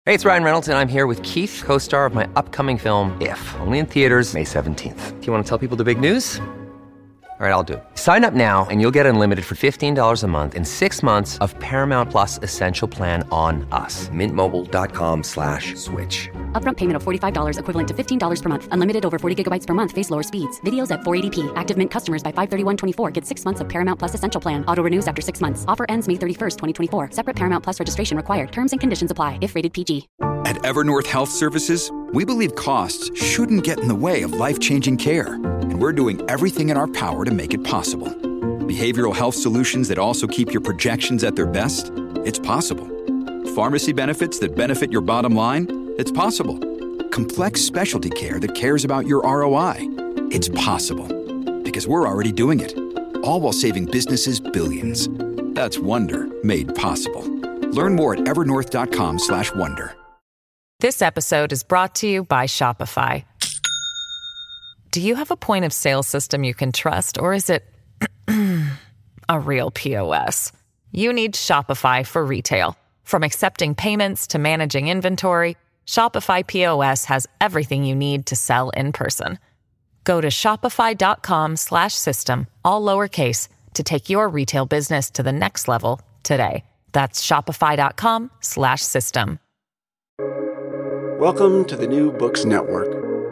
Hey, it's Ryan Reynolds, and I'm here with Keith, co-star of my upcoming film, If, only in theaters May 17th. Do you want to tell people the big news? All right, I'll do it. Sign up now and you'll get unlimited for $15 a month and 6 months of Paramount Plus Essential Plan on us. MintMobile.com/switch. Upfront payment of $45 equivalent to $15 per month. Unlimited over 40 gigabytes per month. Face lower speeds. Videos at 480p. Active Mint customers by 531.24 get 6 months of Paramount Plus Essential Plan. Auto renews after 6 months. Offer ends May 31st, 2024. Separate Paramount Plus registration required. Terms and conditions apply if rated PG. At Evernorth Health Services, we believe costs shouldn't get in the way of life-changing care, and we're doing everything in our power to make it possible. Behavioral health solutions that also keep your projections at their best? It's possible. Pharmacy benefits that benefit your bottom line? It's possible. Complex specialty care that cares about your ROI? It's possible. Because we're already doing it. All while saving businesses billions. That's Wonder made possible. Learn more at evernorth.com/wonder. This episode is brought to you by Shopify. Do you have a point of sale system you can trust, or is it a real POS? You need Shopify for retail. From accepting payments to managing inventory, Shopify POS has everything you need to sell in person. Go to shopify.com/system, all lowercase, to take your retail business to the next level today. That's shopify.com/system. Welcome to the New Books Network.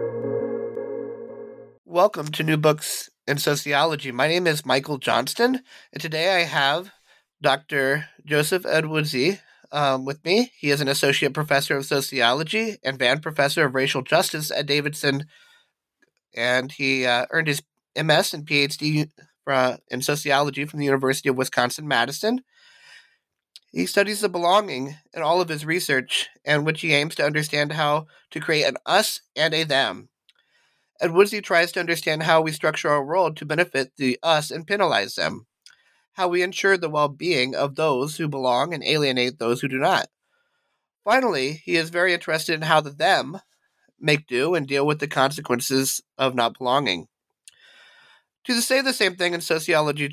Welcome to New Books in Sociology. My name is Michael Johnston, and today I have Dr. Joseph Edwudzi with me. He is an associate professor of sociology and Vann professor of racial justice at Davidson, and he earned his MS and PhD in sociology from the University of Wisconsin-Madison. He studies the belonging in all of his research, in which he aims to understand how to create an us and a them. Edwudzi tries to understand how we structure our world to benefit the us and penalize them, how we ensure the well-being of those who belong and alienate those who do not. Finally, he is very interested in how the them make do and deal with the consequences of not belonging. To say the same thing in sociology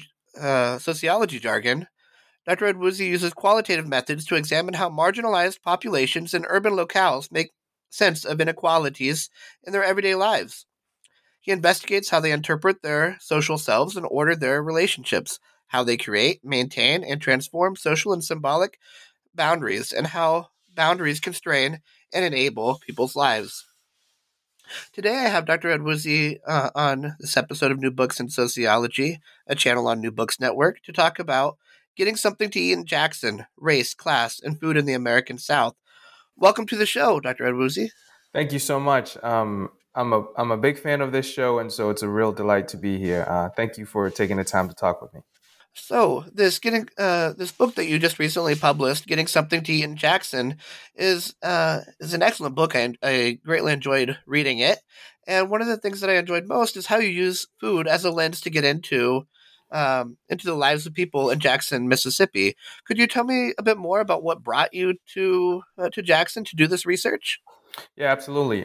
jargon, Dr. Edwudzi uses qualitative methods to examine how marginalized populations in urban locales make sense of inequalities in their everyday lives. He investigates how they interpret their social selves and order their relationships, how they create, maintain, and transform social and symbolic boundaries, and how boundaries constrain and enable people's lives. Today I have Dr. Edwudzi on this episode of New Books in Sociology, a channel on New Books Network, to talk about getting something to eat in Jackson, race, class, and food in the American South. Welcome to the show, Dr. Edwudzi. Thank you so much. I'm a big fan of this show, and so it's a real delight to be here. Thank you for taking the time to talk with me. So this book that you just recently published, Getting Something to Eat in Jackson, is an excellent book. I greatly enjoyed reading it, and one of the things that I enjoyed most is how you use food as a lens to get into the lives of people in Jackson, Mississippi. Could you tell me a bit more about what brought you to Jackson to do this research? Yeah, absolutely.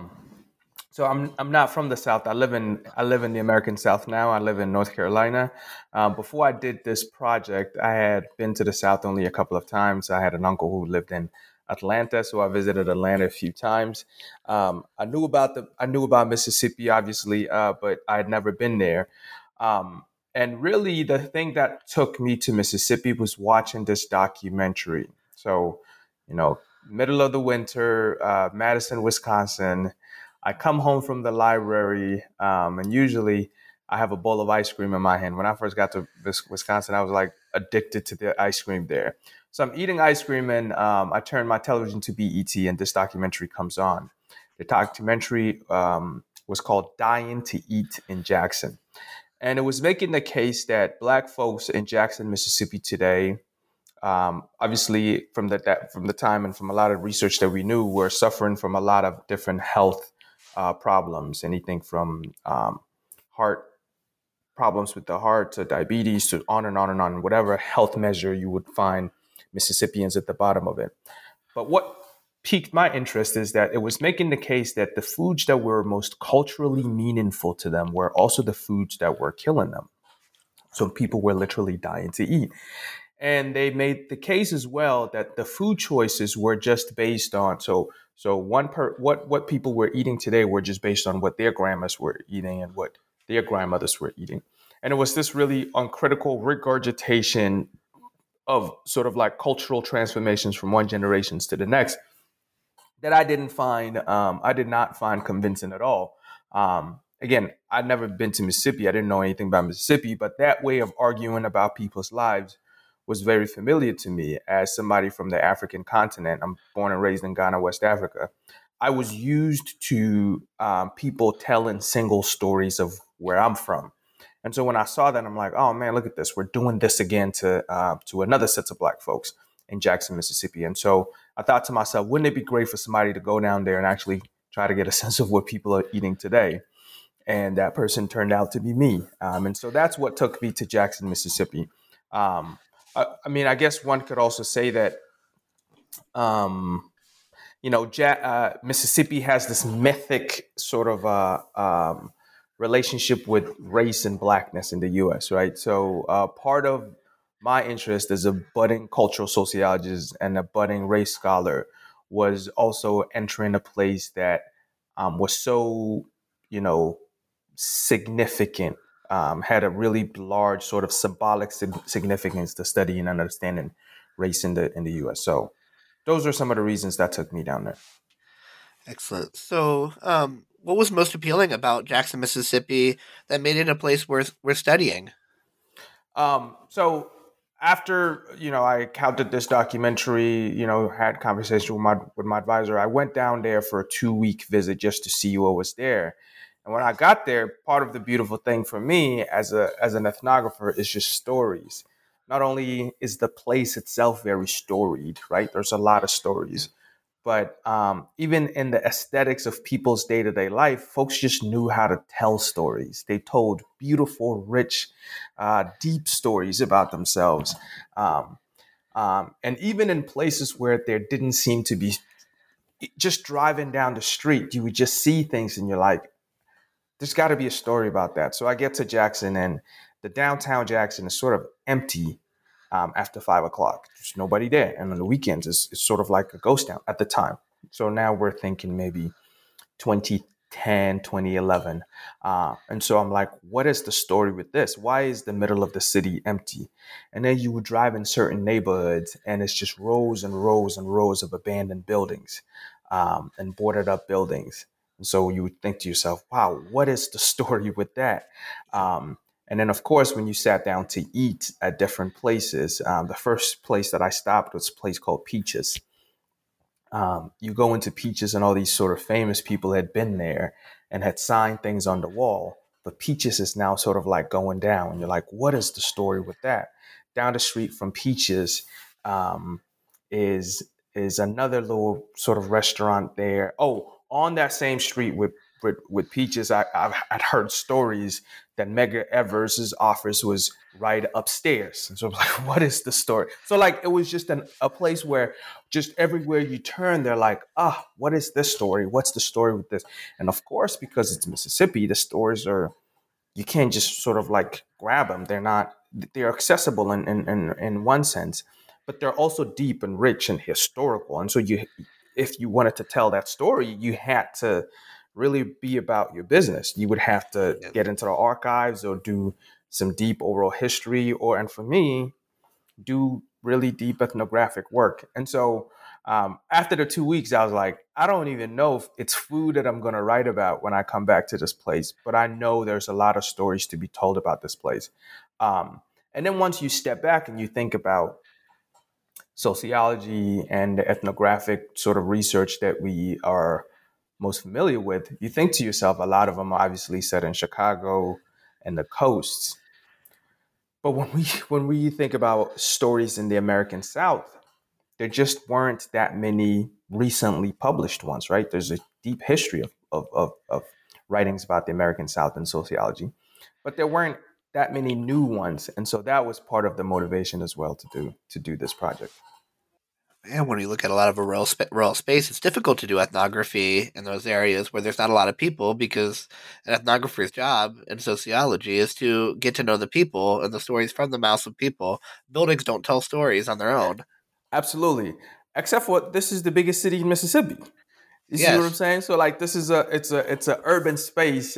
So I'm not from the South. I live in the American South now. I live in North Carolina. Before I did this project, I had been to the South only a couple of times. I had an uncle who lived in Atlanta, so I visited Atlanta a few times. I knew about Mississippi, obviously, but I had never been there. And really, the thing that took me to Mississippi was watching this documentary. So, middle of the winter, Madison, Wisconsin. I come home from the library, and usually I have a bowl of ice cream in my hand. When I first got to Wisconsin, I was like addicted to the ice cream there. So I'm eating ice cream, and I turn my television to BET, and this documentary comes on. The documentary was called Dying to Eat in Jackson. And it was making the case that Black folks in Jackson, Mississippi today, obviously from the time and from a lot of research that we knew, were suffering from a lot of different health problems, anything from heart problems with the heart to diabetes to on and on and on, whatever health measure you would find Mississippians at the bottom of it. But what piqued my interest is that it was making the case that the foods that were most culturally meaningful to them were also the foods that were killing them. So people were literally dying to eat. And they made the case as well that the food choices were just based on what people were eating today were just based on what their grandmas were eating and what their grandmothers were eating. And it was this really uncritical regurgitation of sort of like cultural transformations from one generation to the next that I did not find convincing at all. Again, I'd never been to Mississippi. I didn't know anything about Mississippi, but that way of arguing about people's lives was very familiar to me as somebody from the African continent. I'm born and raised in Ghana, West Africa. I was used to people telling single stories of where I'm from. And so when I saw that, I'm like, oh man, look at this. We're doing this again to another set of Black folks in Jackson, Mississippi. And so I thought to myself, wouldn't it be great for somebody to go down there and actually try to get a sense of what people are eating today? And that person turned out to be me. And so that's what took me to Jackson, Mississippi. I guess one could also say that, Mississippi has this mythic sort of relationship with race and Blackness in the U.S., right? So part of my interest as a budding cultural sociologist and a budding race scholar was also entering a place that was so, significant, had a really large sort of symbolic significance to study and understanding race in the U.S. So those are some of the reasons that took me down there. Excellent. So, what was most appealing about Jackson, Mississippi that made it a place worth studying? So after, I counted this documentary, had conversation with my advisor, I went down there for a 2-week visit just to see what was there. And when I got there, part of the beautiful thing for me as an ethnographer is just stories. Not only is the place itself very storied, right? There's a lot of stories. But even in the aesthetics of people's day-to-day life, folks just knew how to tell stories. They told beautiful, rich, deep stories about themselves. And even in places where there didn't seem to be, just driving down the street, you would just see things and you're like, there's got to be a story about that. So I get to Jackson, and the downtown Jackson is sort of empty after 5 o'clock. There's nobody there. And on the weekends, it's sort of like a ghost town at the time. So now we're thinking maybe 2010, 2011. And so I'm like, what is the story with this? Why is the middle of the city empty? And then you would drive in certain neighborhoods, and it's just rows and rows and rows of abandoned buildings and boarded up buildings. And so you would think to yourself, wow, what is the story with that? And then, of course, when you sat down to eat at different places, the first place that I stopped was a place called Peaches. You go into Peaches and all these sort of famous people had been there and had signed things on the wall. But Peaches is now sort of like going down. And you're like, what is the story with that? Down the street from Peaches is another little sort of restaurant there. Oh, on that same street with Peaches, I'd heard stories that Medgar Evers' office was right upstairs. And so I was like, what is the story? So like, it was just a place where just everywhere you turn, they're like, what is this story? What's the story with this? And of course, because it's Mississippi, the stories you can't just sort of like grab them. They're accessible in one sense, but they're also deep and rich and historical. And so if you wanted to tell that story, you had to really be about your business. You would have to get into the archives or do some deep oral history, and for me, do really deep ethnographic work. And so after the 2 weeks, I was like, I don't even know if it's food that I'm going to write about when I come back to this place, but I know there's a lot of stories to be told about this place. And then once you step back and you think about sociology and the ethnographic sort of research that we are most familiar with, you think to yourself, a lot of them are obviously set in Chicago and the coasts. But when we think about stories in the American South, there just weren't that many recently published ones, right? There's a deep history of writings about the American South in sociology, but there weren't that many new ones. And so that was part of the motivation as well to do this project. And when you look at a lot of a rural space, it's difficult to do ethnography in those areas where there's not a lot of people, because an ethnographer's job in sociology is to get to know the people and the stories from the mouths of people. Buildings don't tell stories on their own. Absolutely. Except for this is the biggest city in Mississippi. You see what I'm Yes. saying? So like this is it's a urban space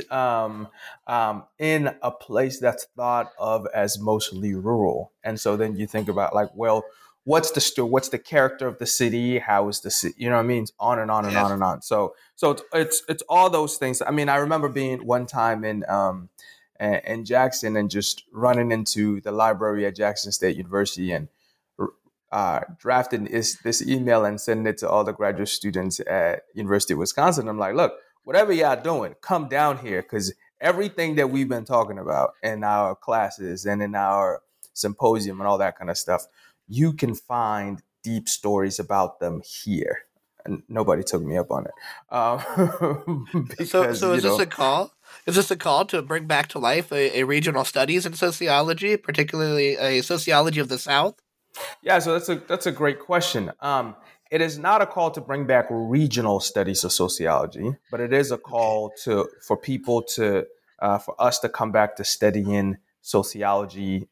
in a place that's thought of as mostly rural. And so then you think about like, well, what's the character of the city? How is the city? You know what I mean? It's on and on and on Yes. and on. So it's all those things. I mean, I remember being one time in Jackson and just running into the library at Jackson State University and drafting this email and sending it to all the graduate students at University of Wisconsin. I'm like, look, whatever y'all doing, come down here, because everything that we've been talking about in our classes and in our symposium and all that kind of stuff, you can find deep stories about them here. And nobody took me up on it. Because, So is this a call? Is this a call to bring back to life a regional studies in sociology, particularly a sociology of the South? Yeah, so that's a great question. It is not a call to bring back regional studies of sociology, but it is a Okay. call for people to for us to come back to studying sociology,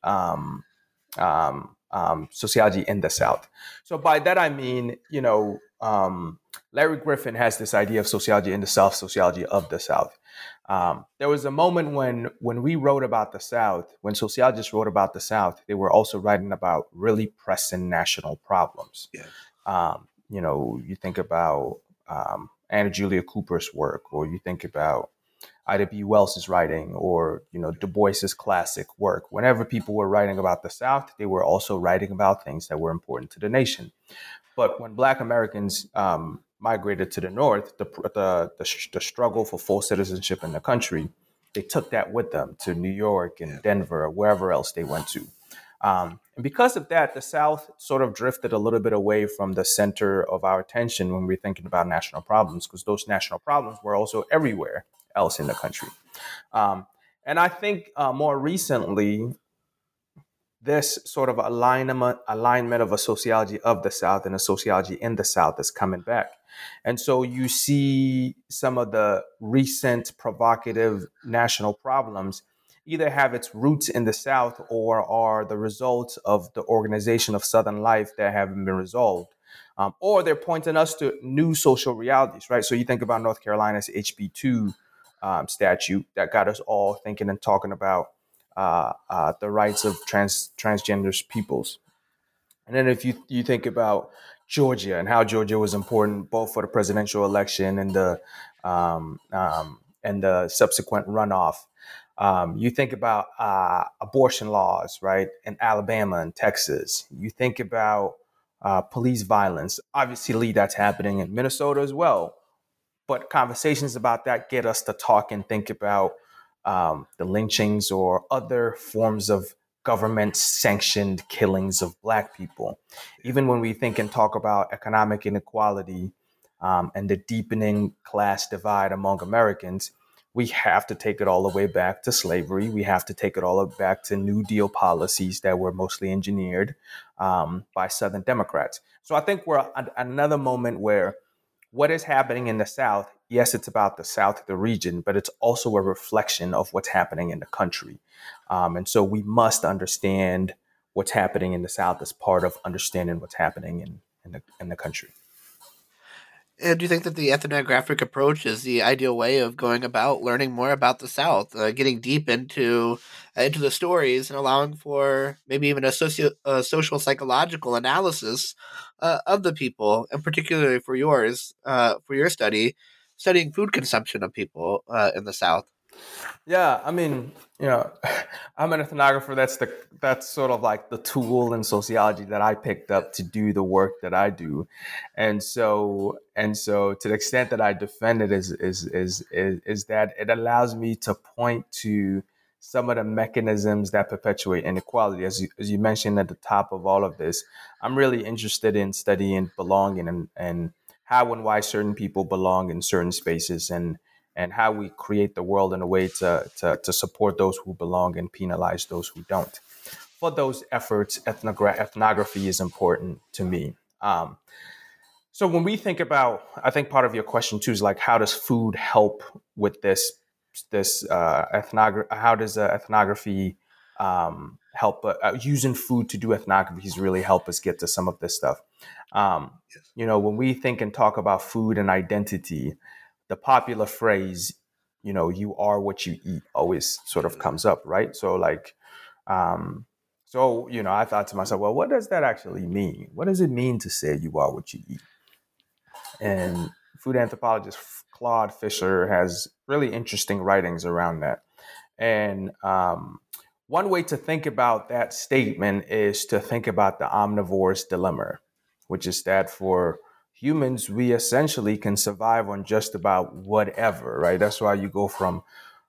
sociology in the South. So by that I mean, Larry Griffin has this idea of sociology in the South, sociology of the South. There was a moment when we wrote about the South, when sociologists wrote about the South, they were also writing about really pressing national problems. Yeah. You think about Anna Julia Cooper's work, or you think about Ida B. Wells's writing, or Du Bois's classic work. Whenever people were writing about the South, they were also writing about things that were important to the nation. But when Black Americans migrated to the North, the struggle for full citizenship in the country, they took that with them to New York and Denver or wherever else they went to. And because of that, the South sort of drifted a little bit away from the center of our attention when we're thinking about national problems, because those national problems were also everywhere else in the country. And I think more recently, this sort of alignment of a sociology of the South and a sociology in the South is coming back. And so you see some of the recent provocative national problems either have its roots in the South or are the result of the organization of Southern life that haven't been resolved. Or they're pointing us to new social realities, right? So you think about North Carolina's HB2 statute that got us all thinking and talking about the rights of transgender peoples. And then if you think about Georgia and how Georgia was important both for the presidential election and the subsequent runoff, you think about abortion laws, right, in Alabama and Texas. You think about police violence. Obviously, that's happening in Minnesota as well. But conversations about that get us to talk and think about the lynchings or other forms of government-sanctioned killings of Black people. Even when we think and talk about economic inequality and the deepening class divide among Americans, we have to take it all the way back to slavery. We have to take it all the way back to New Deal policies that were mostly engineered by Southern Democrats. So I think we're at another moment where what is happening in the South, yes, it's about the South, the region, but it's also a reflection of what's happening in the country. And so we must understand what's happening in the South as part of understanding what's happening in the country. And do you think that the ethnographic approach is the ideal way of going about learning more about the South, getting deep into the stories and allowing for maybe even a social psychological analysis of the people, and particularly for your studying food consumption of people in the South? Yeah, I mean, I'm an ethnographer. That's sort of like the tool in sociology that I picked up to do the work that I do, and so to the extent that I defend it is that it allows me to point to some of the mechanisms that perpetuate inequality. As you mentioned at the top of all of this, I'm really interested in studying belonging and how and why certain people belong in certain spaces and how we create the world in a way to support those who belong and penalize those who don't. For those efforts, ethnography is important to me. So when we think about, I think part of your question too is like, how does food help with this ethnography? How does ethnography help? Using food to do ethnographies really help us get to some of this stuff. When we think and talk about food and identity, the popular phrase, you are what you eat, always sort of comes up, right? So like, I thought to myself, well, what does that actually mean? What does it mean to say you are what you eat? And food anthropologist Claude Fisher has really interesting writings around that. And one way to think about that statement is to think about the omnivore's dilemma, which is that for humans, we essentially can survive on just about whatever, right? That's why you go from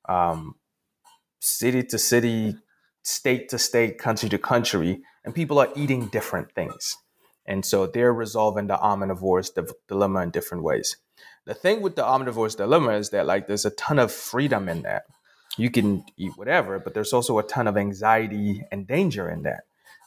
city to city, state to state, country to country, and people are eating different things. And so they're resolving the omnivore's dilemma in different ways. The thing with the omnivore's dilemma is that like there's a ton of freedom in that. You can eat whatever, but there's also a ton of anxiety and danger in that.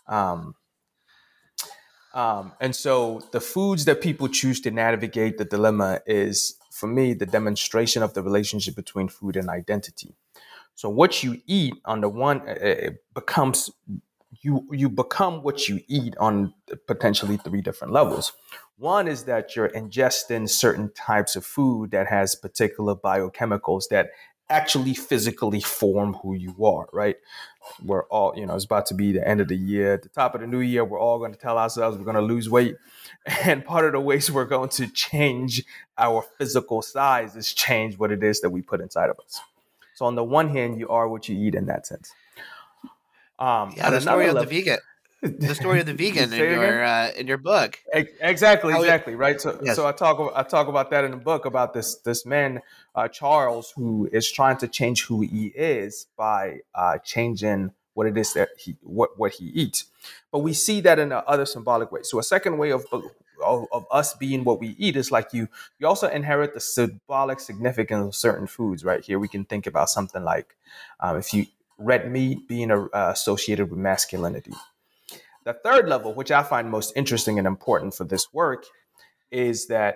And so the foods that people choose to navigate the dilemma is, for me, the demonstration of the relationship between food and identity. So what you eat on the one, it becomes you become what you eat on potentially three different levels. One is that you're ingesting certain types of food that has particular biochemicals that actually physically form who you are, right? We're all, it's about to be the end of the year. At the top of the new year, we're all going to tell ourselves we're going to lose weight. And part of the ways we're going to change our physical size is change what it is that we put inside of us. So on the one hand, you are what you eat in that sense. The story of the vegan. The story of the vegan in your book. Exactly, right. So, yes. So I talk about that in the book about this man Charles, who is trying to change who he is by changing what it is that what he eats. But we see that in other symbolic ways. So a second way of us being what we eat is like you also inherit the symbolic significance of certain foods. Right here, we can think about something like if you red meat being associated with masculinity. The third level, which I find most interesting and important for this work, is that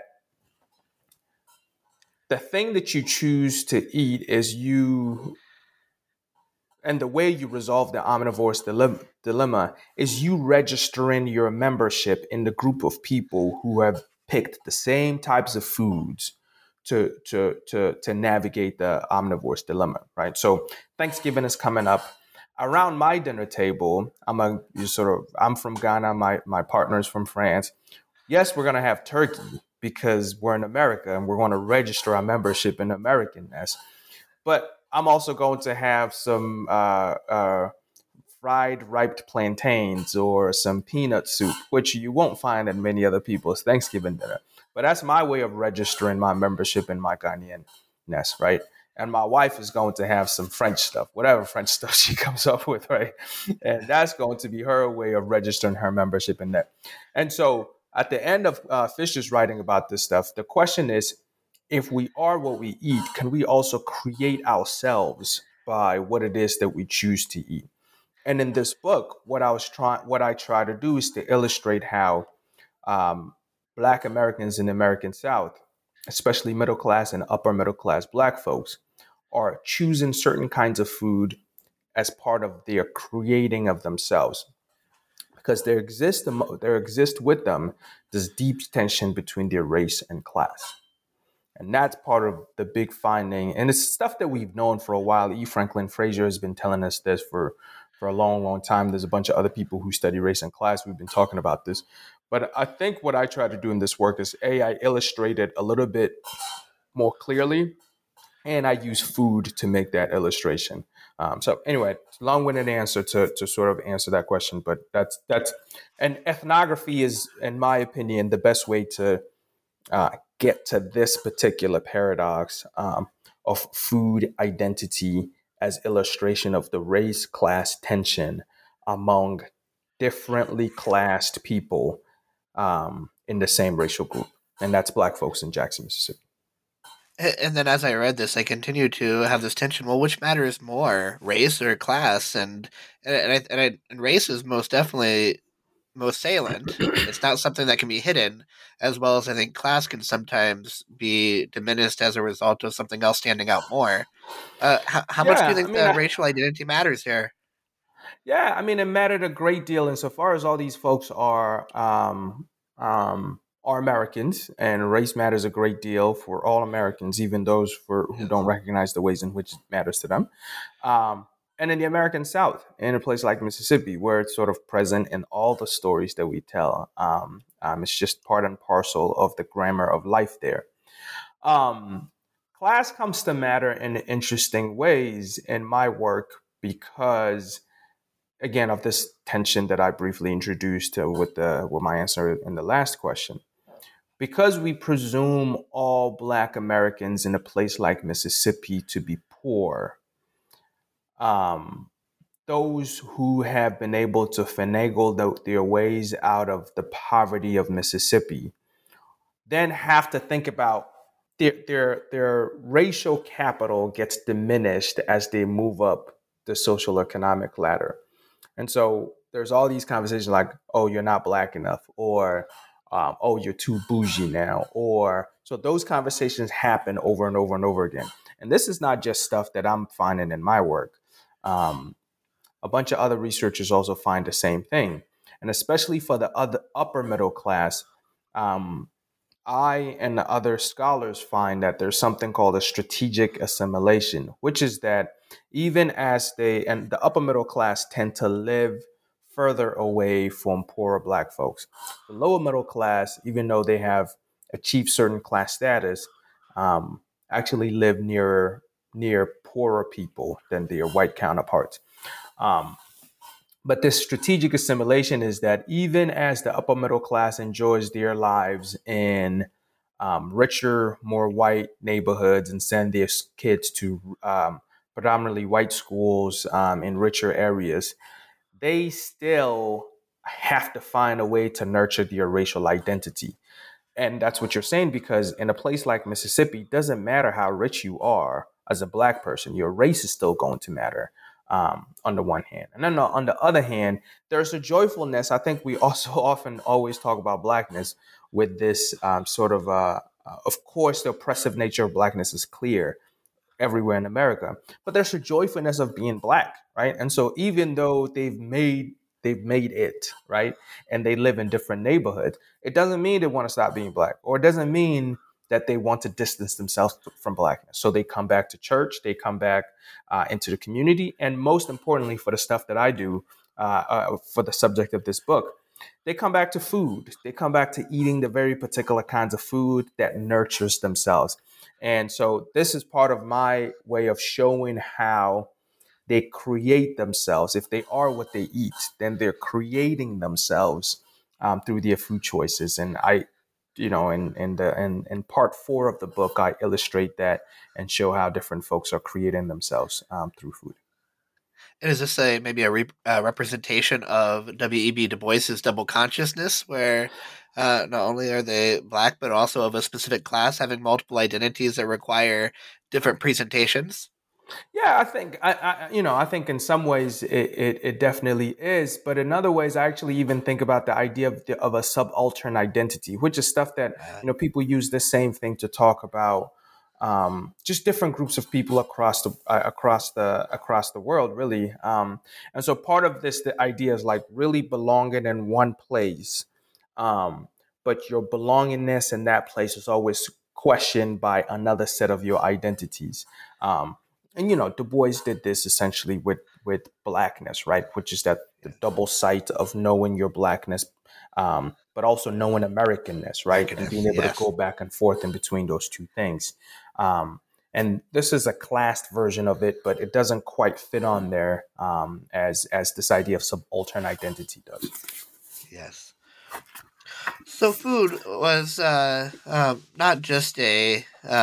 the thing that you choose to eat is you, and the way you resolve the omnivore's dilemma is you registering your membership in the group of people who have picked the same types of foods to navigate the omnivore's dilemma, right? So Thanksgiving is coming up. Around my dinner table, I'm from Ghana. My partner's from France. Yes, we're going to have turkey because we're in America and we're going to register our membership in Americanness. But I'm also going to have some fried ripe plantains or some peanut soup, which you won't find at many other people's Thanksgiving dinner. But that's my way of registering my membership in my Ghanaian-ness, right? And my wife is going to have some French stuff, whatever French stuff she comes up with, right? And that's going to be her way of registering her membership in that. And so at the end of Fisher's writing about this stuff, the question is, if we are what we eat, can we also create ourselves by what it is that we choose to eat? And in this book, what I try to do is to illustrate how Black Americans in the American South, especially middle class and upper middle class Black folks, are choosing certain kinds of food as part of their creating of themselves, because there exists with them this deep tension between their race and class. And that's part of the big finding. And it's stuff that we've known for a while. E. Franklin Frazier has been telling us this for a long, long time. There's a bunch of other people who study race and class. We've been talking about this. But I think what I try to do in this work is, I illustrate it a little bit more clearly, and I use food to make that illustration. So anyway, long-winded answer to sort of answer that question. But that's and ethnography is, in my opinion, the best way to get to this particular paradox of food identity as illustration of the race-class tension among differently classed people in the same racial group. And that's Black folks in Jackson, Mississippi. And then as I read this, I continued to have this tension. Well, which matters more, race or class? And race is most definitely most salient. It's not something that can be hidden, as well as I think class can sometimes be diminished as a result of something else standing out more. How much do you Yeah, I think mean, the racial identity matters here? yeah, I mean, it mattered a great deal insofar as all these folks are Americans, and race matters a great deal for all Americans, even those who don't recognize the ways in which it matters to them. Um, and in the American South, in a place like Mississippi, where it's sort of present in all the stories that we tell, it's just part and parcel of the grammar of life there. Um, Class comes to matter in interesting ways in my work because, again, of this tension that I briefly introduced with my answer in the last question. Because we presume all Black Americans in a place like Mississippi to be poor, um, those who have been able to finagle their ways out of the poverty of Mississippi then have to think about their racial capital gets diminished as they move up the social economic ladder. And so there's all these conversations like, oh, you're not Black enough, or oh, you're too bougie now, or so those conversations happen over and over and over again. And this is not just stuff that I'm finding in my work. A bunch of other researchers also find the same thing. And especially for the other upper middle class, I and the other scholars find that there's something called a strategic assimilation, which is that even as the upper middle class tend to live further away from poorer Black folks, the lower middle class, even though they have achieved certain class status, actually live near poorer people than their white counterparts. But this strategic assimilation is that even as the upper middle class enjoys their lives in richer, more white neighborhoods and send their kids to predominantly white schools in richer areas, they still have to find a way to nurture their racial identity. And that's what you're saying, because in a place like Mississippi, it doesn't matter how rich you are as a Black person, your race is still going to matter. On the one hand. And then on the other hand, there's a joyfulness. I think we also often always talk about Blackness with this of course, the oppressive nature of Blackness is clear everywhere in America, but there's a joyfulness of being Black, right? And so even though they've made it, right, and they live in different neighborhoods, it doesn't mean they want to stop being Black, or it doesn't mean that they want to distance themselves from Blackness. So they come back to church, they come back into the community, and most importantly, for the stuff that I do for the subject of this book, they come back to food. They come back to eating the very particular kinds of food that nurtures themselves. And so this is part of my way of showing how they create themselves. If they are what they eat, then they're creating themselves through their food choices. And in part 4 of the book, I illustrate that and show how different folks are creating themselves through food. And is this maybe a representation of W.E.B. Du Bois's double consciousness, where not only are they Black, but also of a specific class, having multiple identities that require different presentations? Yeah, I think I think in some ways it definitely is, but in other ways, I actually even think about the idea of a subaltern identity, which is stuff that people use the same thing to talk about just different groups of people across the world, really. And so part of the idea is like really belonging in one place, but your belongingness in that place is always questioned by another set of your identities. And Du Bois did this essentially with Blackness, right? Which is that the double sight of knowing your Blackness, but also knowing Americanness, right? And being able to go back and forth in between those two things. And this is a classed version of it, but it doesn't quite fit on there as this idea of subaltern identity does. Yes. So food was not just a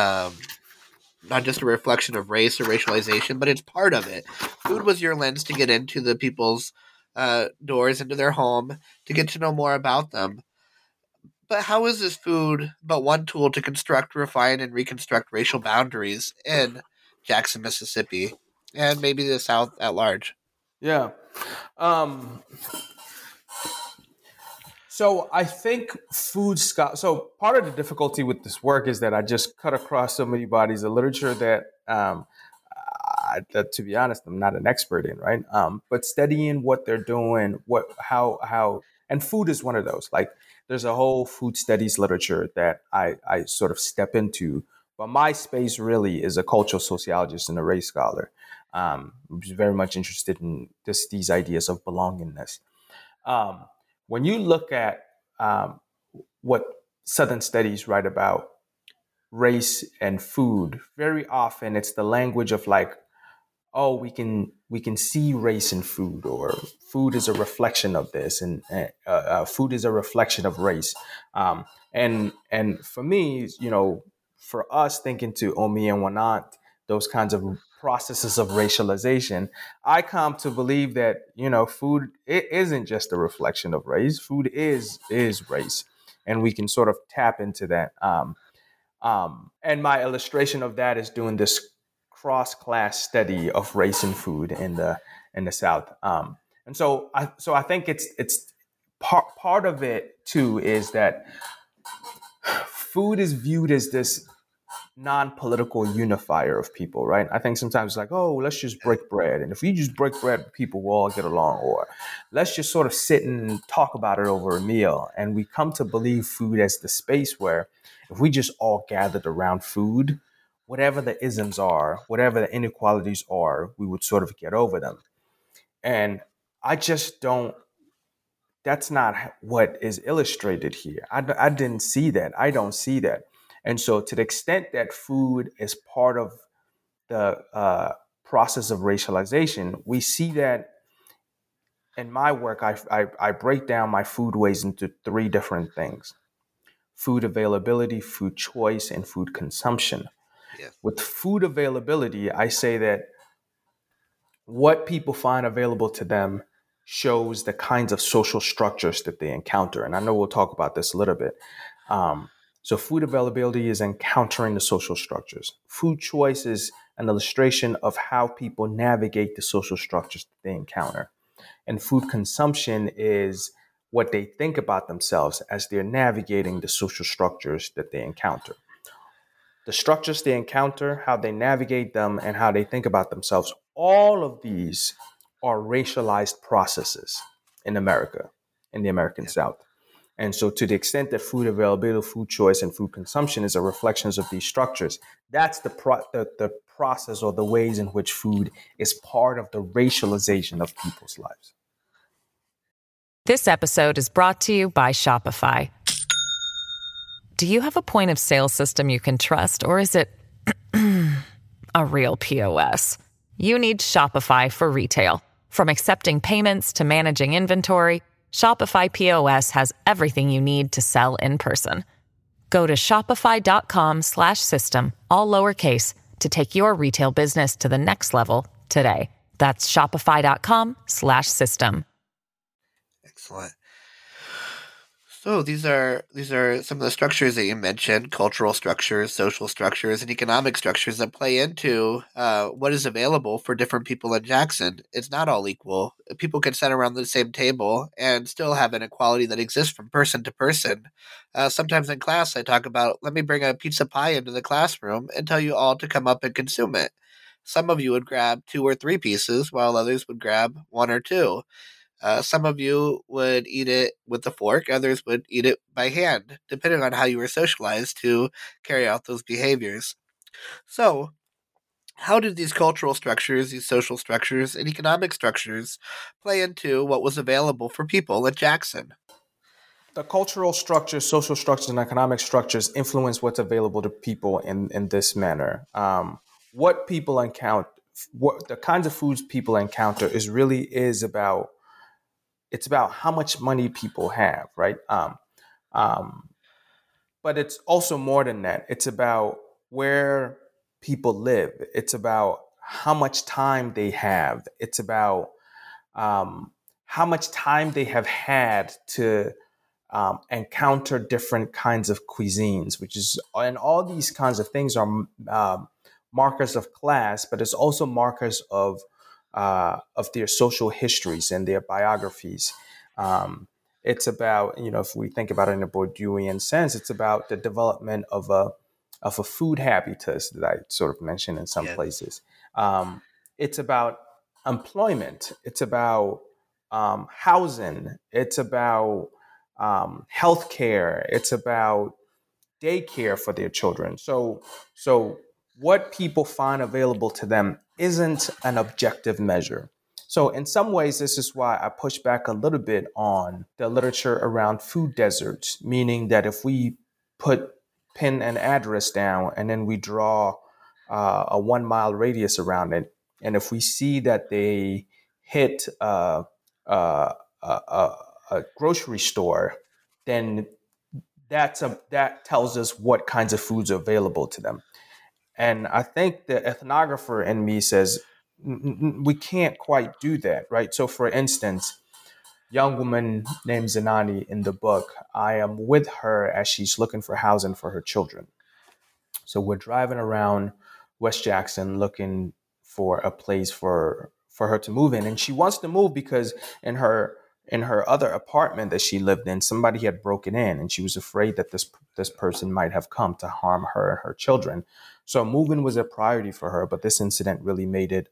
reflection of race or racialization, but it's part of it. Food was your lens to get into the people's doors, into their home, to get to know more about them. But how is this food but one tool to construct, refine, and reconstruct racial boundaries in Jackson, Mississippi, and maybe the South at large? Yeah. So I think so part of the difficulty with this work is that I just cut across so many bodies of literature that, to be honest, I'm not an expert in, right? But studying what they're doing, and food is one of those. Like, there's a whole food studies literature that I sort of step into, but my space really is a cultural sociologist and a race scholar. Who's very much interested in these ideas of belongingness. When you look at what Southern studies write about race and food, very often it's the language of like, oh, we can see race in food, or food is a reflection of this, and food is a reflection of race. And for me, for us thinking to Omi and Wanant, those kinds of processes of racialization, I come to believe that food, it isn't just a reflection of race. Food is race, and we can sort of tap into that. And my illustration of that is doing this cross-class study of race and food in the South. And so I think it's part of it too is that food is viewed as this non-political unifier of people, right? I think sometimes it's like, oh, let's just break bread. And if we just break bread, people will all get along. Or let's just sort of sit and talk about it over a meal. And we come to believe food as the space where if we just all gathered around food, whatever the isms are, whatever the inequalities are, we would sort of get over them. And I just don't, that's not what is illustrated here. I didn't see that. I don't see that. And so to the extent that food is part of the process of racialization, we see that in my work, I break down my food ways into three different things: food availability, food choice, and food consumption. Yes. With food availability, I say that what people find available to them shows the kinds of social structures that they encounter. And I know we'll talk about this a little bit. So food availability is encountering the social structures. Food choice is an illustration of how people navigate the social structures that they encounter. And food consumption is what they think about themselves as they're navigating the social structures that they encounter. The structures they encounter, how they navigate them, and how they think about themselves, all of these are racialized processes in America, in the American South. And so to the extent that food availability, food choice, and food consumption is a reflection of these structures, that's the process or the ways in which food is part of the racialization of people's lives. This episode is brought to you by Shopify. Do you have a point of sale system you can trust, or is it a real POS? You need Shopify for retail. From accepting payments to managing inventory, Shopify POS has everything you need to sell in person. Go to shopify.com/system, all lowercase, to take your retail business to the next level today. That's shopify.com/system. Excellent. So these are some of the structures that you mentioned: cultural structures, social structures, and economic structures that play into what is available for different people in Jackson. It's not all equal. People can sit around the same table and still have inequality that exists from person to person. Sometimes in class I talk about, let me bring a pizza pie into the classroom and tell you all to come up and consume it. Some of you would grab 2 or 3 pieces, while others would grab 1 or 2. Some of you would eat it with a fork, others would eat it by hand, depending on how you were socialized to carry out those behaviors. So, how did these cultural structures, these social structures, and economic structures play into what was available for people at Jackson? The cultural structures, social structures, and economic structures influence what's available to people in this manner. What people encounter, what the kinds of foods people encounter is about. It's about how much money people have, right? But it's also more than that. It's about where people live. It's about how much time they have. It's about how much time they have had to encounter different kinds of cuisines, and all these kinds of things are markers of class, but it's also markers of their social histories and their biographies. It's about, if we think about it in a Bourdieuian sense, it's about the development of a food habitus that I sort of mentioned in some places. It's about employment. It's about housing. It's about healthcare. It's about daycare for their children. So what people find available to them isn't an objective measure. So in some ways, this is why I push back a little bit on the literature around food deserts, meaning that if we pin an address down and then we draw a 1 mile radius around it, and if we see that they hit a grocery store, then that tells us what kinds of foods are available to them. And I think the ethnographer in me says we can't quite do that, right? So for instance, young woman named Zenani in the book, I am with her as she's looking for housing for her children. So we're driving around West Jackson looking for a place for her to move in. And she wants to move because in her other apartment that she lived in, somebody had broken in, and she was afraid that this person might have come to harm her and her children. So moving was a priority for her, but this incident really made it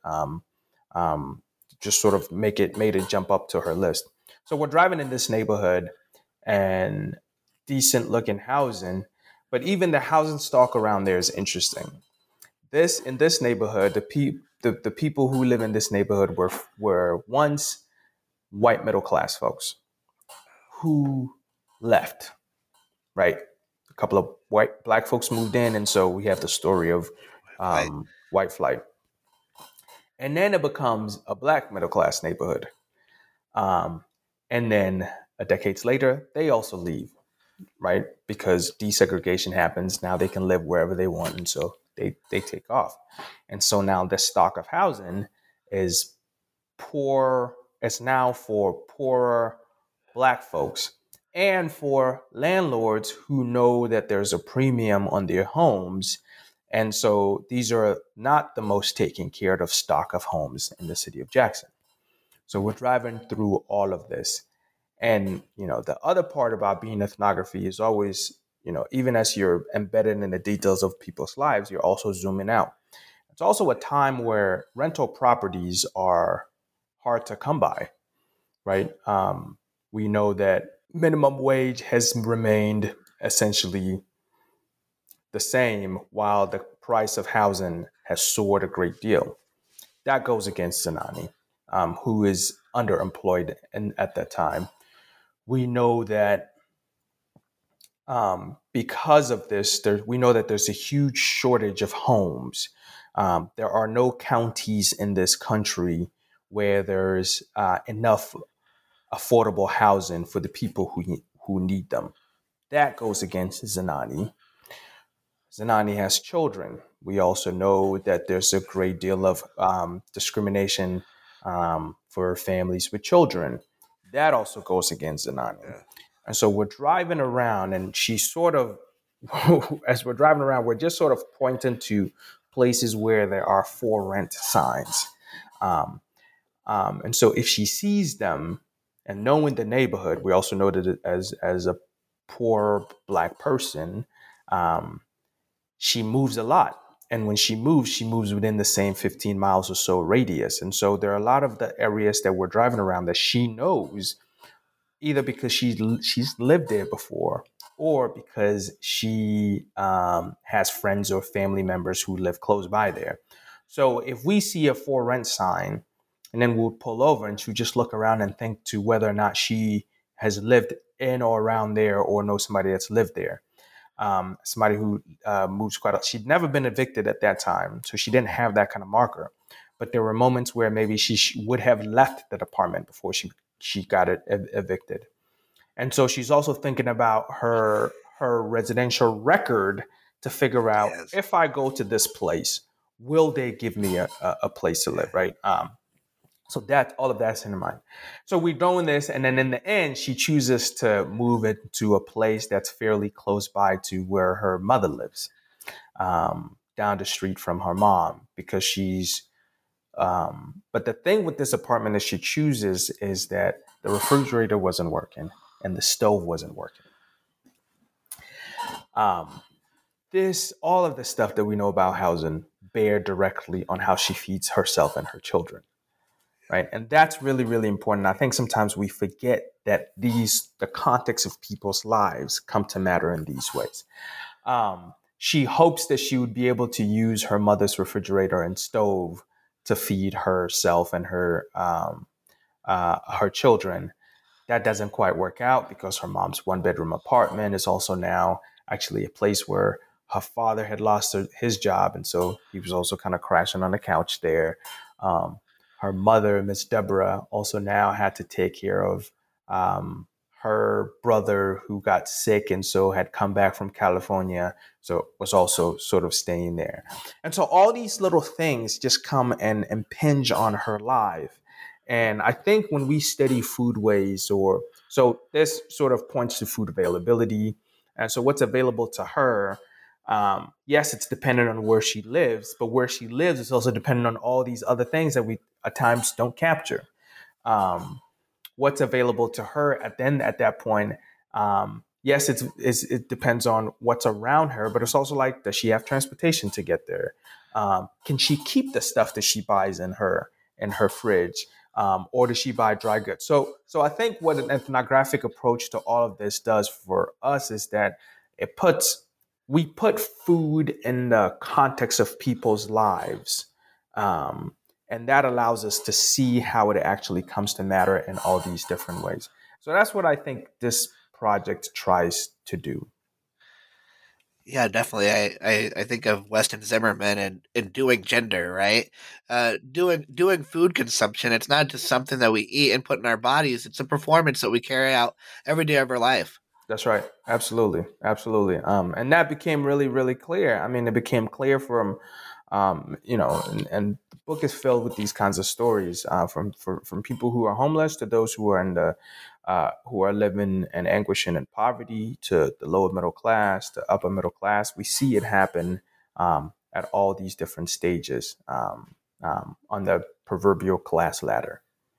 made it jump up to her list. So we're driving in this neighborhood and decent looking housing, but even the housing stock around there is interesting. In this neighborhood, the people who live in this neighborhood were once white middle class folks who left, right? A couple of black folks moved in, and so we have the story of white flight. And then it becomes a black middle class neighborhood. And then decades later, they also leave, right? Because desegregation happens. Now they can live wherever they want, and so they take off. And so now the stock of housing is poor. It's now for poorer black folks and for landlords who know that there's a premium on their homes. And so these are not the most taken care of stock of homes in the city of Jackson. So we're driving through all of this. And, the other part about being ethnography is always, even as you're embedded in the details of people's lives, you're also zooming out. It's also a time where rental properties are hard to come by, right? We know that minimum wage has remained essentially the same while the price of housing has soared a great deal. That goes against Zenani, who is underemployed at that time. We know that because of this, we know that there's a huge shortage of homes. There are no counties in this country where there's enough affordable housing for the people who need them. That goes against Zenani. Zenani has children. We also know that there's a great deal of discrimination for families with children. That also goes against Zenani. Yeah. And so we're driving around, and she's sort of, as we're driving around, we're just sort of pointing to places where there are for rent signs. And so if she sees them, and knowing the neighborhood, we also know that as a poor black person, she moves a lot. And when she moves within the same 15 miles or so radius. And so there are a lot of the areas that we're driving around that she knows, either because she's lived there before, or because she has friends or family members who live close by there. So if we see a for rent sign, and then we'll pull over and she'll just look around and think to whether or not she has lived in or around there or knows somebody that's lived there. Somebody who moves quite a lot. She'd never been evicted at that time, so she didn't have that kind of marker. But there were moments where maybe she would have left that apartment before she got it evicted. And so she's also thinking about her residential record to figure out, if I go to this place, will they give me a place to live, right? So that all of that's in her mind. So we're doing this, and then in the end, she chooses to move it to a place that's fairly close by to where her mother lives, down the street from her mom, because she's. But the thing with this apartment that she chooses is that the refrigerator wasn't working, and the stove wasn't working. All of the stuff that we know about housing bear directly on how she feeds herself and her children, right? And that's really, really important. I think sometimes we forget that the context of people's lives come to matter in these ways. She hopes that she would be able to use her mother's refrigerator and stove to feed herself and her children. That doesn't quite work out because her mom's one-bedroom apartment is also now actually a place where her father had lost his job, and so he was also kind of crashing on the couch there. Her mother, Miss Deborah, also now had to take care of her brother who got sick and so had come back from California, so was also sort of staying there. And so all these little things just come and impinge on her life. And I think when we study foodways, so this sort of points to food availability. And so what's available to her, yes, it's dependent on where she lives, but where she lives is also dependent on all these other things that we at times don't capture. What's available to her at that point, yes, it depends on what's around her, but it's also like, does she have transportation to get there? Can she keep the stuff that she buys in her fridge? Or does she buy dry goods? So I think what an ethnographic approach to all of this does for us is that we put food in the context of people's lives. And that allows us to see how it actually comes to matter in all these different ways. So that's what I think this project tries to do. Yeah, definitely. I think of Weston Zimmerman and doing gender, right? Doing food consumption. It's not just something that we eat and put in our bodies. It's a performance that we carry out every day of our life. That's right. Absolutely. Absolutely. And that became really, really clear. I mean, it became clear from, and the book is filled with these kinds of stories from people who are homeless to those who are who are living in anguish and in poverty, to the lower middle class, to upper middle class. We see it happen at all these different stages on the proverbial class ladder.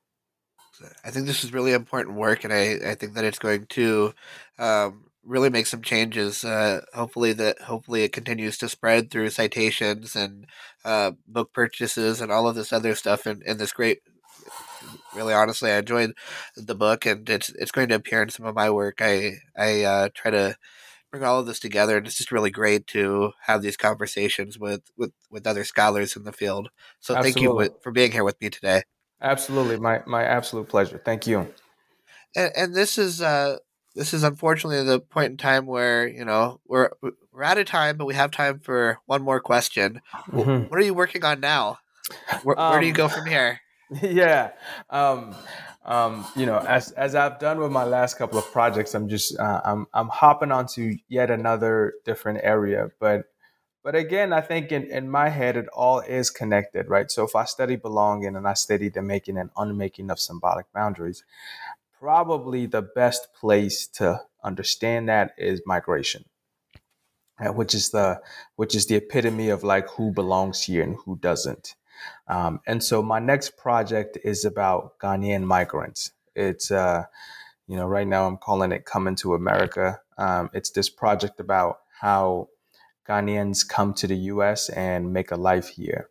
I think this is really important work, and I think that it's going to really make some changes. Hopefully it continues to spread through citations and book purchases and all of this other stuff. And this great, really honestly, I enjoyed the book, and it's going to appear in some of my work. I try to bring all of this together, and it's just really great to have these conversations with other scholars in the field. So Absolutely. Thank you for being here with me today. Absolutely. My absolute pleasure. Thank you. And this is unfortunately the point in time where, we're out of time, but we have time for one more question. Mm-hmm. What are you working on now? Where do you go from here? Yeah. As I've done with my last couple of projects, I'm just I'm hopping onto yet another different area, but again, I think in my head, it all is connected, right? So if I study belonging and I study the making and unmaking of symbolic boundaries, probably the best place to understand that is migration, which is the epitome of like who belongs here and who doesn't. And so my next project is about Ghanaian migrants. It's, right now I'm calling it Coming to America. It's this project about how Ghanaians come to the U.S. and make a life here.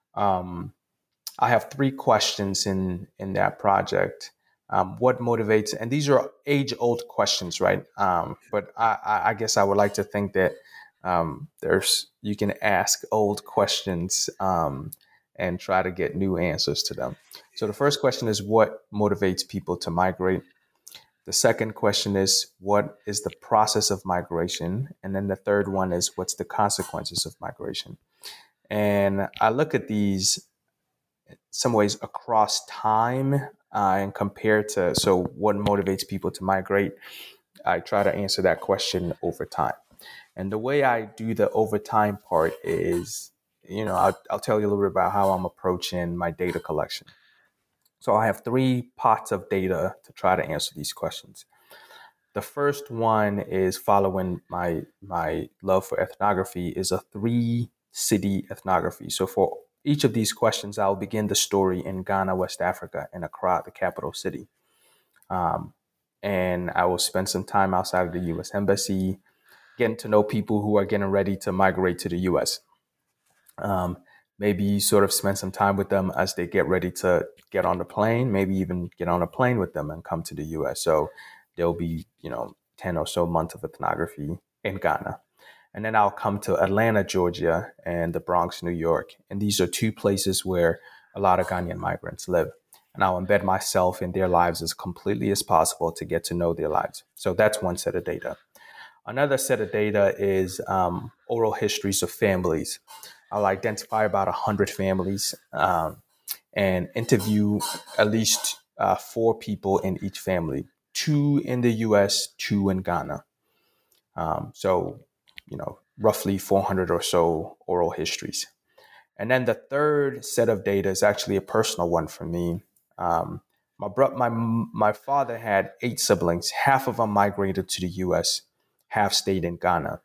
I have 3 questions in that project. What motivates, and these are age-old questions, right? But I guess I would like to think that you can ask old questions and try to get new answers to them. So the first question is, what motivates people to migrate? The second question is, what is the process of migration? And then the third one is, what's the consequences of migration? And I look at these in some ways across time and compare to, so what motivates people to migrate? I try to answer that question over time. And the way I do the over time part is, I'll tell you a little bit about how I'm approaching my data collection. So I have 3 pots of data to try to answer these questions. The first one is, following my love for ethnography, is a 3-city ethnography. So for each of these questions, I'll begin the story in Ghana, West Africa, in Accra, the capital city. and I will spend some time outside of the U.S. Embassy, getting to know people who are getting ready to migrate to the U.S. Maybe sort of spend some time with them as they get ready to get on the plane, maybe even get on a plane with them and come to the US. So there'll be, 10 or so months of ethnography in Ghana. And then I'll come to Atlanta, Georgia, and the Bronx, New York. And these are two places where a lot of Ghanaian migrants live. And I'll embed myself in their lives as completely as possible to get to know their lives. So that's one set of data. Another set of data is oral histories of families. I'll identify about 100 families and interview at least 4 people in each family, 2 in the US, 2 in Ghana. So, roughly 400 or so oral histories. And then the third set of data is actually a personal one for me. My father had 8 siblings. Half of them migrated to the US, half stayed in Ghana.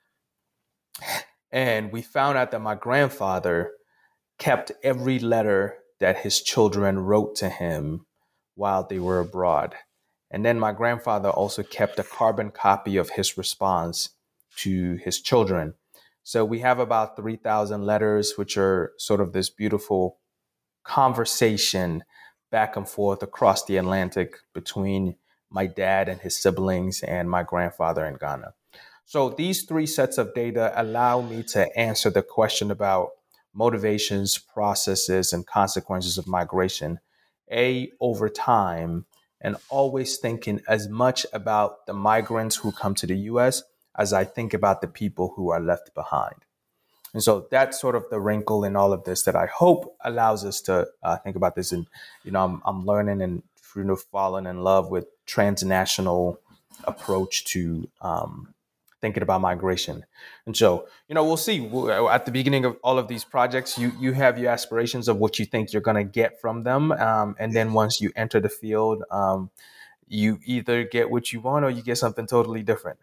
And we found out that my grandfather kept every letter that his children wrote to him while they were abroad. And then my grandfather also kept a carbon copy of his response to his children. So we have about 3,000 letters, which are sort of this beautiful conversation back and forth across the Atlantic between my dad and his siblings and my grandfather in Ghana. So these 3 sets of data allow me to answer the question about motivations, processes, and consequences of migration, over time, and always thinking as much about the migrants who come to the US as I think about the people who are left behind. And so that's sort of the wrinkle in all of this that I hope allows us to think about this. And, I'm learning and falling in love with transnational approach to thinking about migration. And so, we'll see. At the beginning of all of these projects, you have your aspirations of what you think you're going to get from them. And then once you enter the field, you either get what you want or you get something totally different.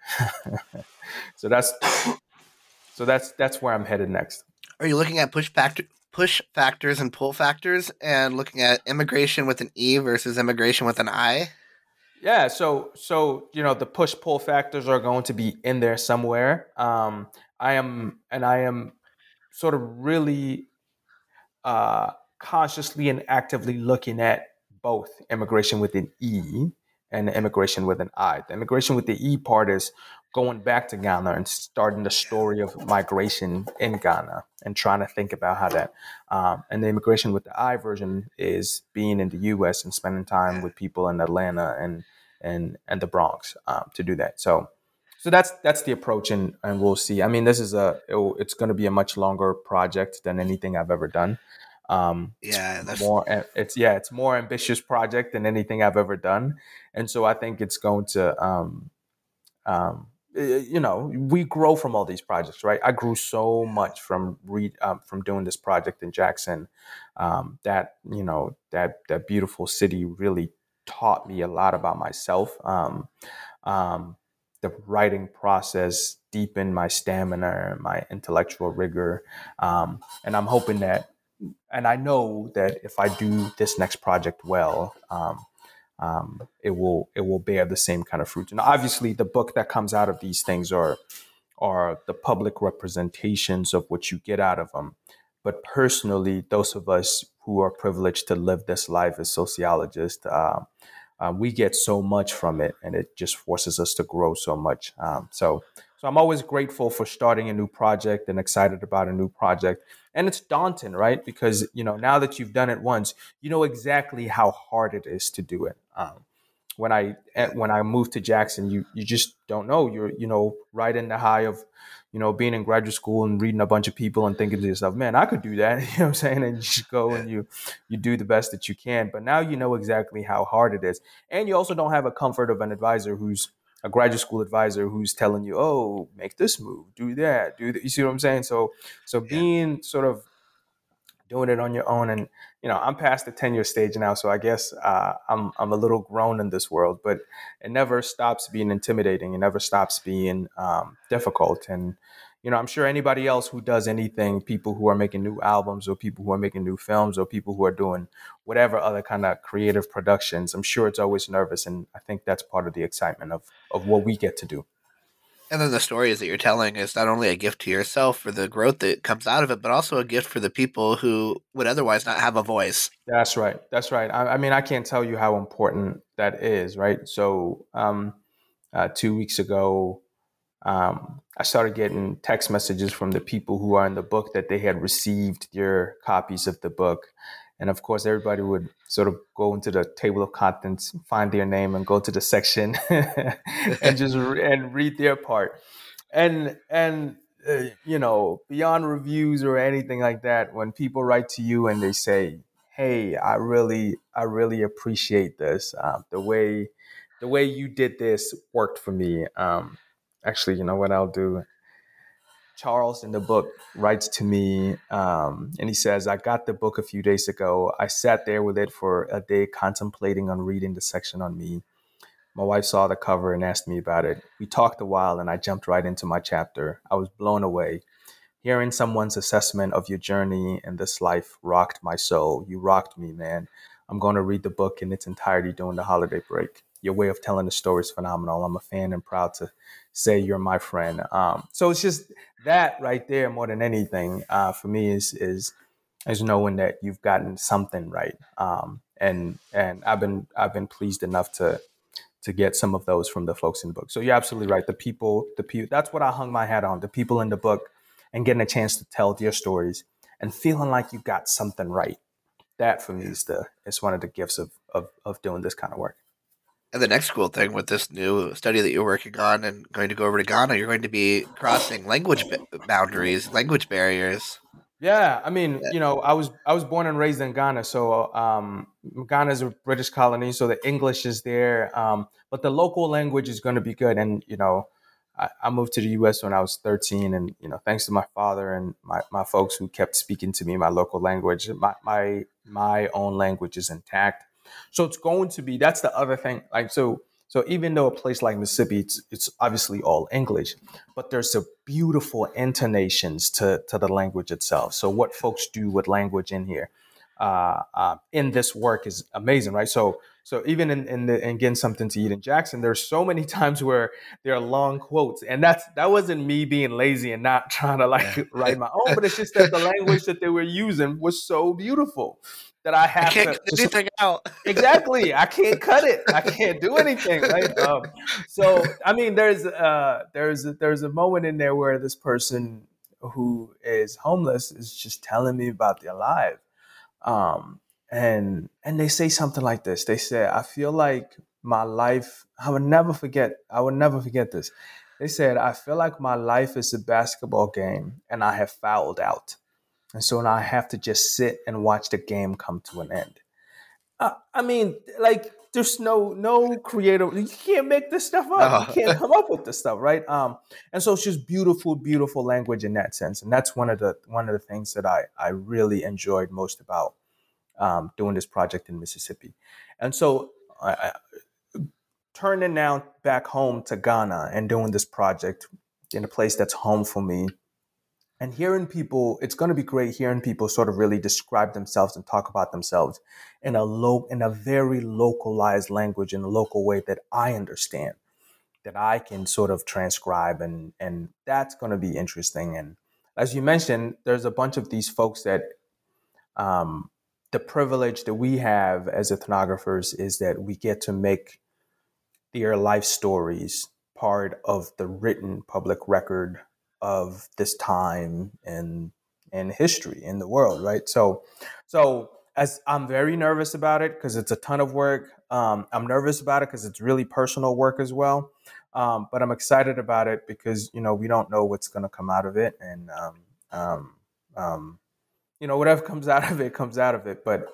So that's where I'm headed next. Are you looking at push factors and pull factors and looking at immigration with an E versus immigration with an I? Yeah, so the push pull factors are going to be in there somewhere. I am sort of really consciously and actively looking at both immigration with an E and immigration with an I. The immigration with the E part is going back to Ghana and starting the story of migration in Ghana and trying to think about how that, and the immigration with the I version is being in the U.S. and spending time with people in Atlanta and the Bronx to do that. So that's the approach, and we'll see. I mean, this is it's going to be a much longer project than anything I've ever done. It's more ambitious project than anything I've ever done, and so I think it's going to we grow from all these projects, right? I grew so much from doing this project in Jackson. That beautiful city really taught me a lot about myself. The writing process deepened my stamina, my intellectual rigor, and I'm hoping that, and I know that if I do this next project well, it will bear the same kind of fruit. And obviously, the book that comes out of these things are the public representations of what you get out of them. But personally, those of us who are privileged to live this life as sociologists, we get so much from it, and it just forces us to grow so much. So I'm always grateful for starting a new project and excited about a new project. And it's daunting, right? Because, now that you've done it once, you know exactly how hard it is to do it. When I moved to Jackson, you just don't know. You're, right in the high of, being in graduate school and reading a bunch of people and thinking to yourself, man, I could do that. You know what I'm saying? And you just go and you do the best that you can. But now you know exactly how hard it is. And you also don't have a comfort of an advisor who's a graduate school advisor who's telling you, oh, make this move, do that, do that. You see what I'm saying? So being sort of doing it on your own, and I'm past the tenure stage now, so I guess I'm a little grown in this world, but it never stops being intimidating. It never stops being difficult, and I'm sure anybody else who does anything, people who are making new albums or people who are making new films or people who are doing whatever other kind of creative productions, I'm sure it's always nervous. And I think that's part of the excitement of what we get to do. And then the stories that you're telling is not only a gift to yourself for the growth that comes out of it, but also a gift for the people who would otherwise not have a voice. That's right. That's right. I mean, I can't tell you how important that is, right? So 2 weeks ago, I started getting text messages from the people who are in the book that they had received their copies of the book. And of course, everybody would sort of go into the table of contents, find their name, and go to the section and just and read their part. And beyond reviews or anything like that, when people write to you and they say, "Hey, I really appreciate this. The way you did this worked for me." Actually, you know what I'll do? Charles in the book writes to me and he says, "I got the book a few days ago. I sat there with it for a day contemplating on reading the section on me. My wife saw the cover and asked me about it. We talked a while and I jumped right into my chapter. I was blown away. Hearing someone's assessment of your journey in this life rocked my soul. You rocked me, man. I'm going to read the book in its entirety during the holiday break. Your way of telling the story is phenomenal. I'm a fan and proud to say you're my friend." So it's just that right there more than anything for me is knowing that you've gotten something right. And I've been pleased enough to get some of those from the folks in the book. So you're absolutely right. The people, that's what I hung my hat on. The people in the book and getting a chance to tell their stories and feeling like you got something right. That for me is one of the gifts of doing this kind of work. And the next cool thing with this new study that you're working on and going to go over to Ghana, you're going to be crossing language boundaries, language barriers. Yeah, I mean, I was born and raised in Ghana, so Ghana is a British colony, so the English is there, but the local language is going to be good. And I moved to the U.S. when I was 13, and thanks to my father and my folks who kept speaking to me my local language, my own language is intact. So it's going to be, that's the other thing. Like, so even though a place like Mississippi, it's obviously all English, but there's a beautiful intonations to the language itself. So what folks do with language in here, in this work is amazing, right? So even in Getting Something to Eat in Jackson, there's so many times where there are long quotes, and that wasn't me being lazy and not trying to write my own, but it's just that the language that they were using was so beautiful that I can't cut anything out. Exactly. I can't cut it. I can't do anything. Right. So, I mean, there's a moment in there where this person who is homeless is just telling me about their life. And they say something like this. They say, "I feel like my life," I would never forget this. They said, "I feel like my life is a basketball game and I have fouled out. And so now I have to just sit and watch the game come to an end." I mean, like, there's no creative. You can't make this stuff up. You can't come up with this stuff, right? And so it's just beautiful, beautiful language in that sense. And that's one of the things that I really enjoyed most about doing this project in Mississippi. And so turning now back home to Ghana and doing this project in a place that's home for me. And hearing people, it's going to be great hearing people sort of really describe themselves and talk about themselves in a very localized language, in a local way that I understand, that I can sort of transcribe, and that's going to be interesting. And as you mentioned, there's a bunch of these folks that the privilege that we have as ethnographers is that we get to make their life stories part of the written public record of this time and history in the world, right? So as I'm very nervous about it because it's a ton of work. I'm nervous about it because it's really personal work as well. But I'm excited about it because, we don't know what's going to come out of it. And, whatever comes out of it, comes out of it. But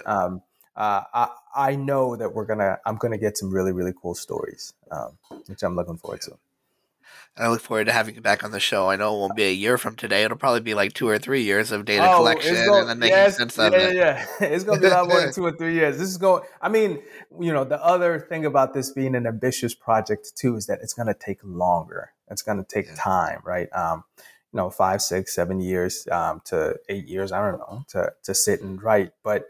I know that I'm going to get some really, really cool stories, which I'm looking forward to. And I look forward to having you back on the show. I know it won't be a year from today. It'll probably be like 2 or 3 years of data collection and then making sense of it. Yeah. It's going to be a lot more than 2 or 3 years. This is going, I mean, the other thing about this being an ambitious project too is that it's going to take longer. It's going to take time, right? 5, 6, 7 years to 8 years, I don't know, to sit and write. But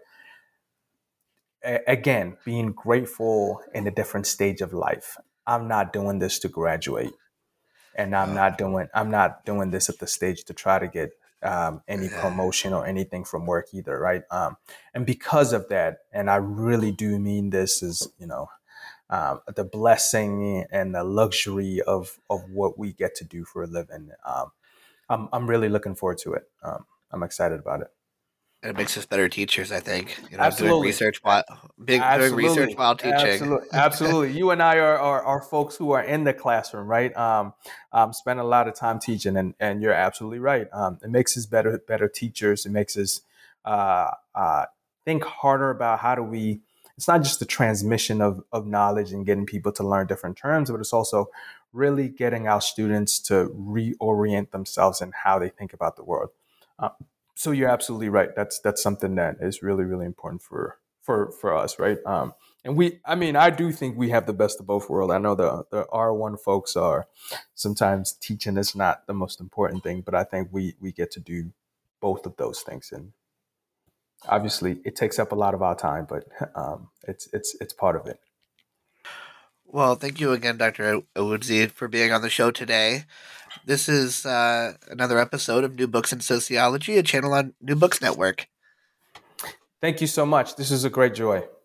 again, being grateful in a different stage of life. I'm not doing this to graduate, and I'm not doing this at the stage to try to get any promotion or anything from work either, right? And because of that, and I really do mean this is, the blessing and the luxury of what we get to do for a living. I'm really looking forward to it. I'm excited about it. And it makes us better teachers, I think. Absolutely. Doing research while teaching. Absolutely. You and I are folks who are in the classroom, right? Spend a lot of time teaching, and you're absolutely right. It makes us better teachers. It makes us think harder about how do we. It's not just the transmission of knowledge and getting people to learn different terms, but it's also really getting our students to reorient themselves in how they think about the world. So you're absolutely right. That's something that is really, really important for us, right? And I do think we have the best of both worlds. I know the R1 folks are sometimes teaching is not the most important thing, but I think we get to do both of those things. And obviously it takes up a lot of our time, but it's part of it. Well, thank you again, Dr. Ewudzie, for being on the show today. This is another episode of New Books in Sociology, a channel on New Books Network. Thank you so much. This is a great joy.